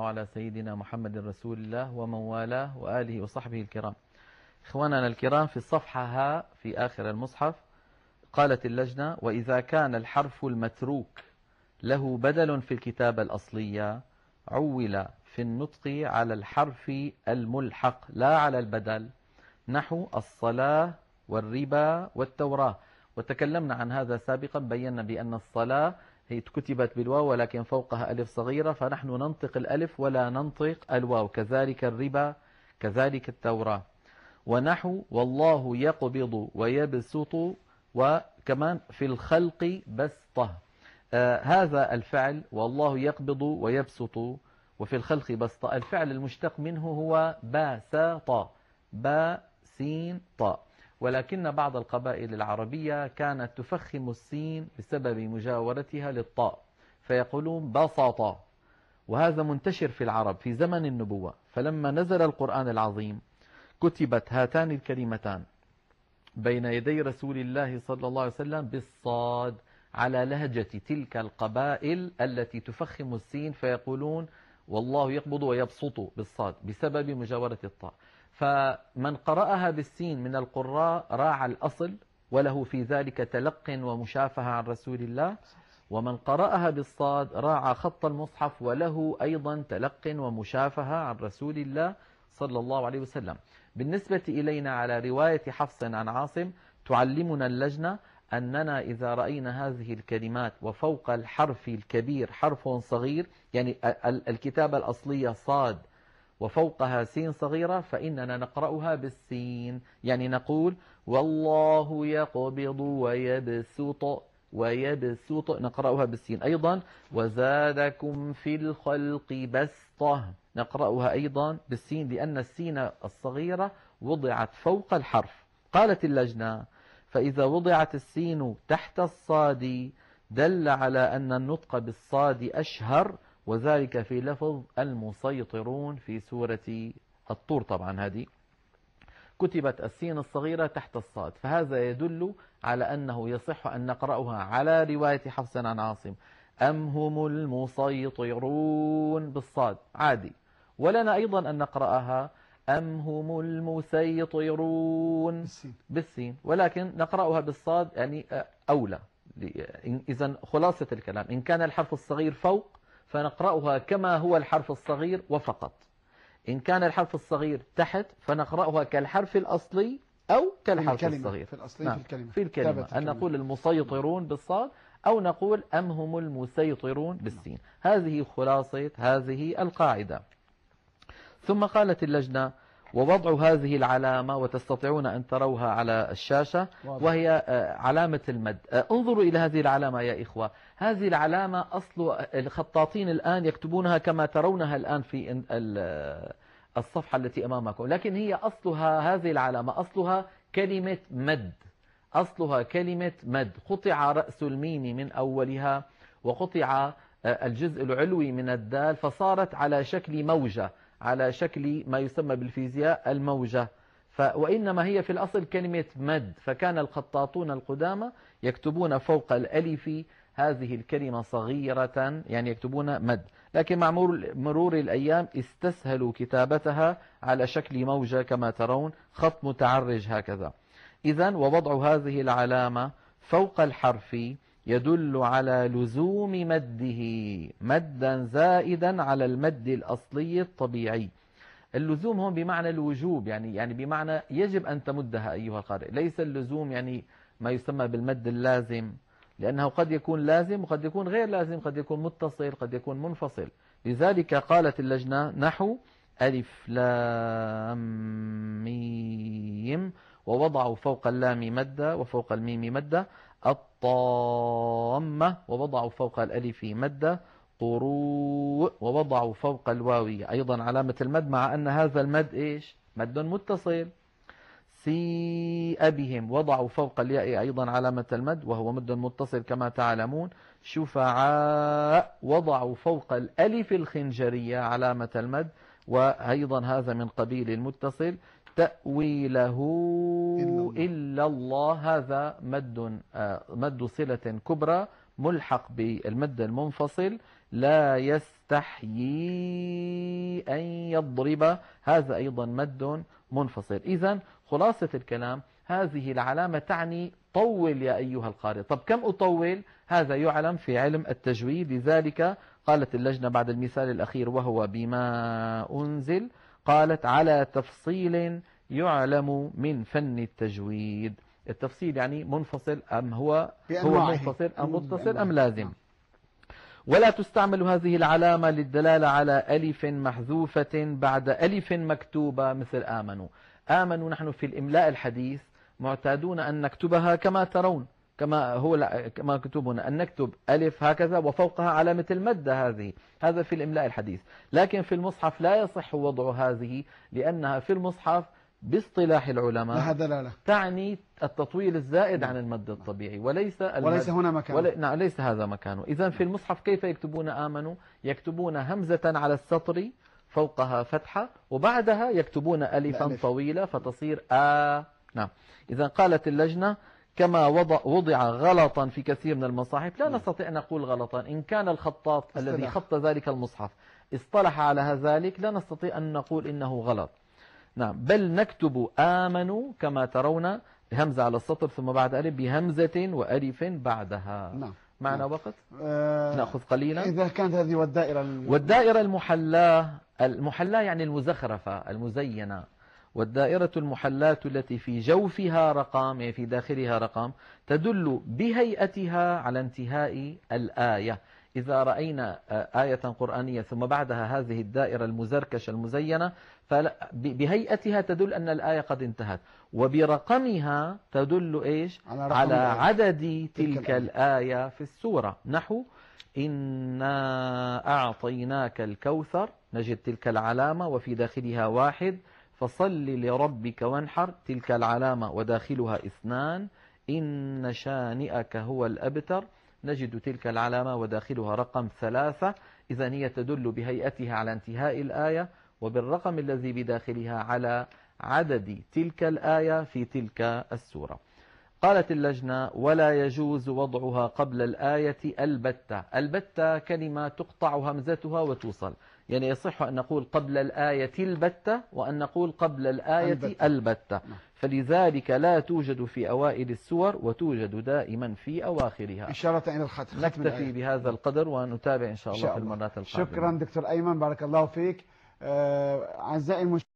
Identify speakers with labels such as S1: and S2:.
S1: على سيدنا محمد رسول الله ومن والاه وآله وصحبه الكرام. إخواننا الكرام، في الصفحة ها في آخر المصحف قالت اللجنة: وإذا كان الحرف المتروك له بدل في الكتابة الأصلية عول في النطق على الحرف الملحق لا على البدل، نحو الصلاة والربا والتوراة. وتكلمنا عن هذا سابقا، بينا بأن الصلاة هي كتبت بالواو ولكن فوقها ألف صغيرة، فنحن ننطق الألف ولا ننطق الواو، كذلك الربا كذلك التوراة. ونحو والله يقبض ويبسط، وكمان في الخلق بسطه. هذا الفعل والله يقبض ويبسط وفي الخلق بسطه، الفعل المشتق منه هو باسط، با سين طاء، ولكن بعض القبائل العربية كانت تفخم السين بسبب مجاورتها للطاء فيقولون بسط، وهذا منتشر في العرب في زمن النبوة. فلما نزل القرآن العظيم كتبت هاتان الكلمتان بين يدي رسول الله صلى الله عليه وسلم بالصاد على لهجة تلك القبائل التي تفخم السين فيقولون والله يقبض ويبسط بالصاد بسبب مجاورة الطاء. فمن قرأها بالسين من القراء راعى الأصل وله في ذلك تلق ومشافهة عن رسول الله، ومن قرأها بالصاد راعى خط المصحف وله أيضا تلق ومشافهة عن رسول الله صلى الله عليه وسلم. بالنسبة إلينا على رواية حفص عن عاصم تعلمنا اللجنة أننا إذا رأينا هذه الكلمات وفوق الحرف الكبير حرف صغير، يعني الكتابة الأصلية صاد وفوقها سين صغيرة، فإننا نقرأها بالسين، يعني نقول والله يقبض ويبسط نقرأها بالسين. أيضا وزادكم في الخلق بسطة نقرأها أيضا بالسين، لأن السين الصغيرة وضعت فوق الحرف. قالت اللجنة: فإذا وضعت السين تحت الصاد دل على أن النطق بالصاد أشهر، وذلك في لفظ المسيطرون في سورة الطور. طبعا هذه كتبت السين الصغيرة تحت الصاد، فهذا يدل على أنه يصح أن نقرأها على رواية حفص عن عاصم أم هم المسيطرون بالصاد عادي، ولنا أيضا أن نقرأها أم هم المسيطرون بالسين، ولكن نقرأها بالصاد يعني أولى. إذن خلاصة الكلام: إن كان الحرف الصغير فوق فنقرأها كما هو الحرف الصغير وفقط، إن كان الحرف الصغير تحت فنقرأها كالحرف الأصلي أو كالحرف الصغير
S2: في الأصلي
S1: في الكلمة أن نقول المسيطرون بالصاد أو نقول أم هم المسيطرون بالسين. هذه خلاصة هذه القاعدة. ثم قالت اللجنة: ووضع هذه العلامة، وتستطيعون أن تروها على الشاشة، وهي علامة المد. انظروا إلى هذه العلامة يا إخوة، هذه العلامة أصل الخطاطين الآن يكتبونها كما ترونها الآن في الصفحة التي أمامكم، لكن هي أصلها هذه العلامة أصلها كلمة مد، أصلها كلمة مد، قطع رأس الميم من أولها وقطع الجزء العلوي من الدال فصارت على شكل موجة، على شكل ما يسمى بالفيزياء الموجة، وإنما هي في الأصل كلمة مد. فكان الخطاطون القدامى يكتبون فوق الألف هذه الكلمة صغيرة، يعني يكتبون مد، لكن مع مرور الأيام استسهلوا كتابتها على شكل موجة كما ترون، خط متعرج هكذا. إذن ووضع هذه العلامة فوق الحرف يدل على لزوم مده مدا زائدا على المد الأصلي الطبيعي. اللزوم هون بمعنى الوجوب، يعني بمعنى يجب أن تمدها أيها القارئ، ليس اللزوم يعني ما يسمى بالمد اللازم، لأنه قد يكون لازم وقد يكون غير لازم، قد يكون متصل قد يكون منفصل. لذلك قالت اللجنة نحو ألف لام ميم ووضعوا فوق اللام مدة وفوق الميم مدة، الطامة ووضعوا فوق الألف مدة، قروء ووضعوا فوق الواو أيضا علامة المد، مع أن هذا المد إيش؟ مد متصل. سيء بهم وضعوا فوق الياء أيضا علامة المد وهو مد متصل كما تعلمون. شفعاء وضعوا فوق الألف الخنجرية علامة المد وأيضا هذا من قبيل المتصل. تأويله إلا الله هذا مد صلة كبرى ملحق بالمد المنفصل. لا يستحيي أن يضرب، هذا أيضا مد منفصل. إذن خلاصة الكلام، هذه العلامة تعني طول يا أيها القارئ. طب كم أطول؟ هذا يعلم في علم التجويد، لذلك قالت اللجنة بعد المثال الأخير وهو بما أنزل، قالت على تفصيل يعلم من فن التجويد. التفصيل يعني منفصل أم هو منفصل أم متصل أم لازم. ولا تستعمل هذه العلامة للدلالة على ألف محذوفة بعد ألف مكتوبة مثل آمنوا. آمنوا نحن في الإملاء الحديث معتادون أن نكتبها كما ترون، كما كتب هنا، أن نكتب ألف هكذا وفوقها علامة المادة هذه، هذا في الإملاء الحديث. لكن في المصحف لا يصح وضع هذه، لأنها في المصحف باصطلاح العلماء تعني التطويل الزائد عن المد الطبيعي، وليس
S2: هنا مكانه.
S1: نعم، ليس هذا مكانه. إذن في المصحف كيف يكتبون آمنوا؟ يكتبون همزة على السطر فوقها فتحة وبعدها يكتبون ألفا طويلة فتصير نعم. إذن قالت اللجنة كما وضع غلطا في كثير من المصاحف، لا نستطيع أن نقول غلطا. إن كان الخطاط الذي خط ذلك المصحف اصطلح على ذلك لا نستطيع أن نقول إنه غلط. نعم، بل نكتب آمنوا كما ترون همزة على السطر ثم بعد ألف بهمزة وألف بعدها.
S2: نعم.
S1: معنا وقت نأخذ قليلا.
S2: إذا كانت هذه
S1: والدائرة المحلاة يعني المزخرفة المزينة. والدائرة المحلاة التي في جوفها رقم، يعني في داخلها رقم، تدل بهيئتها على انتهاء الآية. إذا رأينا آية قرآنية ثم بعدها هذه الدائرة المزركشة المزينة بهيئتها تدل أن الآية قد انتهت، وبرقمها تدل إيش؟ على عدد تلك الآية في السورة. نحو إنا أعطيناك الكوثر، نجد تلك العلامة وفي داخلها 1، فصل لربك وانحر تلك العلامة وداخلها 2، إن شانئك هو الأبتر نجد تلك العلامة وداخلها رقم 3. إذن هي تدل بهيئتها على انتهاء الآية وبالرقم الذي بداخلها على عدد تلك الآية في تلك السورة. قالت اللجنة ولا يجوز وضعها قبل الآية البتة. البتة كلمة تقطع همزتها وتوصل، يعني يصح أن نقول قبل الآية البتة وأن نقول قبل الآية البتة. فلذلك لا توجد في أوائل السور وتوجد دائما في أواخرها.
S2: إشارة إلى الختم.
S1: نكتفي بهذا القدر ونتابع إن شاء الله في المرات القادمة.
S2: شكرا دكتور أيمن، بارك الله فيك. أعزائي